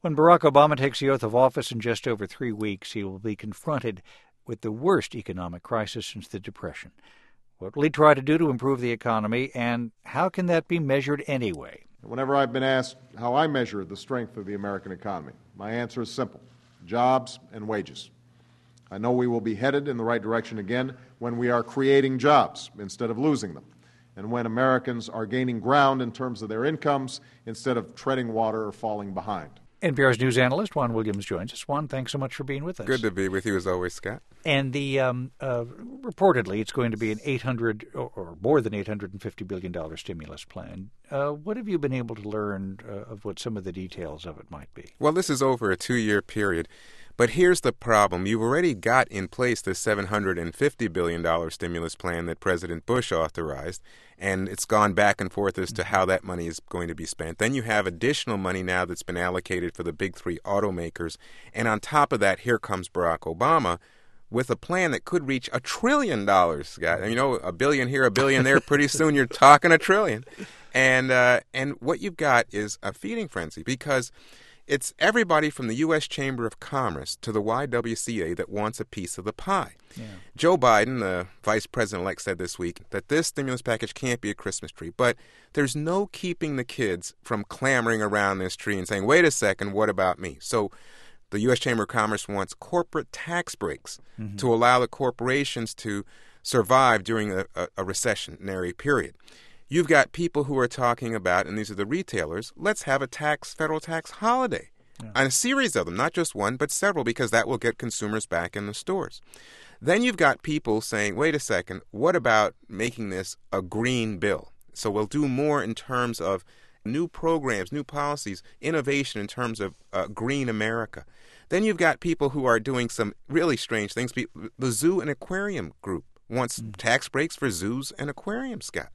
When Barack Obama takes the oath of office in just over 3 weeks, he will be confronted with the worst economic crisis since the Depression. What will he try to do to improve the economy, and how can that be measured anyway? Whenever I've been asked how I measure the strength of the American economy, my answer is simple: jobs and wages. I know we will be headed in the right direction again when we are creating jobs instead of losing them, and when Americans are gaining ground in terms of their incomes instead of treading water or falling behind. NPR's news analyst Juan Williams joins us. Juan, thanks so much for being with us. Good to be with you as always, Scott. And the reportedly, it's going to be an $800 or more than $850 billion stimulus plan. What have you been able to learn of what some of the details of it might be? Well, this is over a 2-year period. But here's the problem. You've already got in place the $750 billion stimulus plan that President Bush authorized, and it's gone back and forth as to how that money is going to be spent. Then you have additional money now that's been allocated for the big three automakers. And on top of that, here comes Barack Obama with a plan that could reach $1 trillion, Scott. And, you know, $1 billion here, $1 billion there. Pretty soon you're talking $1 trillion. And what you've got is a feeding frenzy, because it's everybody from the U.S. Chamber of Commerce to the YWCA that wants a piece of the pie. Yeah. Joe Biden, the vice president-elect, said this week that this stimulus package can't be a Christmas tree. But there's no keeping the kids from clamoring around this tree and saying, wait a second, what about me? So the U.S. Chamber of Commerce wants corporate tax breaks to allow the corporations to survive during a recessionary period. You've got people who are talking about, and these are the retailers, let's have a federal tax holiday. Yeah. And a series of them, not just one, but several, because that will get consumers back in the stores. Then you've got people saying, wait a second, what about making this a green bill? So we'll do more in terms of new programs, new policies, innovation in terms of green America. Then you've got people who are doing some really strange things. The Zoo and Aquarium Group wants tax breaks for zoos and aquariums, Scott.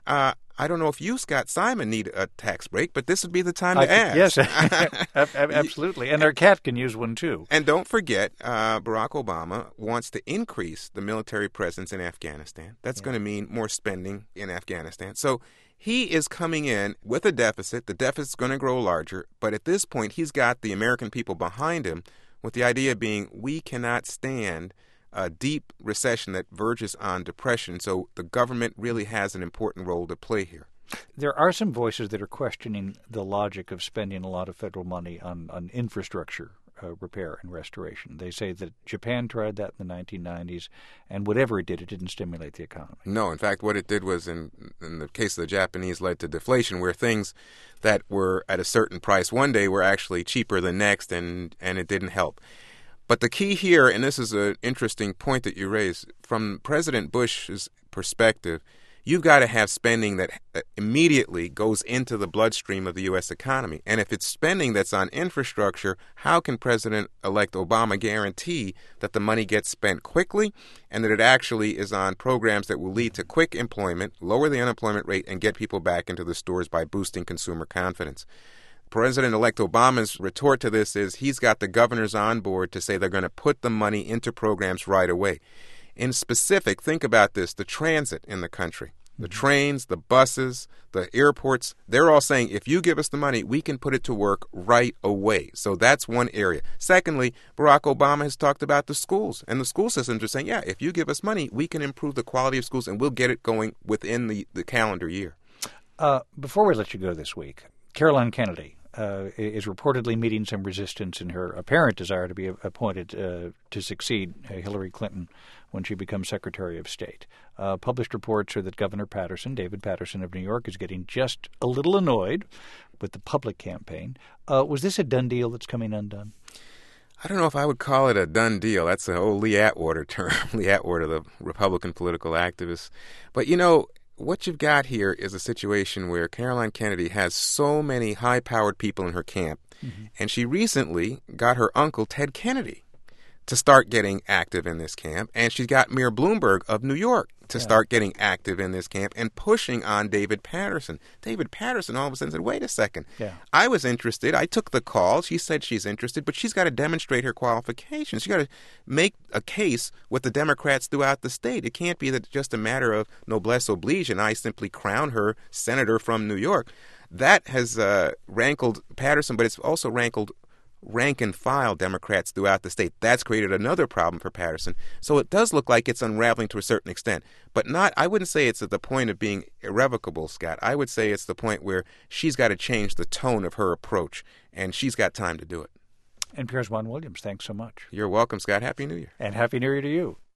I don't know if you, Scott Simon, need a tax break, but this would be the time to ask. Yes, absolutely. And their cat can use one, too. And don't forget, Barack Obama wants to increase the military presence in Afghanistan. That's going to mean more spending in Afghanistan. So he is coming in with a deficit. The deficit's going to grow larger. But at this point, he's got the American people behind him, with the idea being we cannot stand a deep recession that verges on depression. So the government really has an important role to play here. There are some voices that are questioning the logic of spending a lot of federal money on infrastructure repair and restoration. They say that Japan tried that in the 1990s, and whatever it didn't stimulate the economy. No, in fact, what it did was, in the case of the Japanese, led to deflation, where things that were at a certain price one day were actually cheaper the next, and it didn't help. But the key here, and this is an interesting point that you raise, from President Bush's perspective, you've got to have spending that immediately goes into the bloodstream of the U.S. economy. And if it's spending that's on infrastructure, how can President-elect Obama guarantee that the money gets spent quickly and that it actually is on programs that will lead to quick employment, lower the unemployment rate, and get people back into the stores by boosting consumer confidence? President-elect Obama's retort to this is he's got the governors on board to say they're going to put the money into programs right away. In specific, think about this, the transit in the country, the trains, the buses, the airports, they're all saying, if you give us the money, we can put it to work right away. So that's one area. Secondly, Barack Obama has talked about the schools, and the school systems are saying, yeah, if you give us money, we can improve the quality of schools, and we'll get it going within the calendar year. Before we let you go this week, Caroline Kennedy is reportedly meeting some resistance in her apparent desire to be appointed to succeed Hillary Clinton when she becomes Secretary of State. Published reports are that Governor Patterson, David Patterson of New York, is getting just a little annoyed with the public campaign. Was this a done deal that's coming undone? I don't know if I would call it a done deal. That's the old Lee Atwater term, Lee Atwater, the Republican political activist. But, you know, what you've got here is a situation where Caroline Kennedy has so many high-powered people in her camp, and she recently got her uncle, Ted Kennedy, to start getting active in this camp, and she's got Mayor Bloomberg of New York to start getting active in this camp and pushing on David Patterson. David Patterson all of a sudden said, wait a second, I was interested. I took the call. She said she's interested, but she's got to demonstrate her qualifications. She's got to make a case with the Democrats throughout the state. It can't be that just a matter of noblesse oblige and I simply crown her senator from New York. That has rankled Patterson, but it's also rankled rank-and-file Democrats throughout the state. That's created another problem for Patterson. So it does look like it's unraveling to a certain extent, but not. I wouldn't say it's at the point of being irrevocable, Scott. I would say it's the point where she's got to change the tone of her approach, and she's got time to do it. NPR's Juan Williams, thanks so much. You're welcome, Scott. Happy New Year. And Happy New Year to you.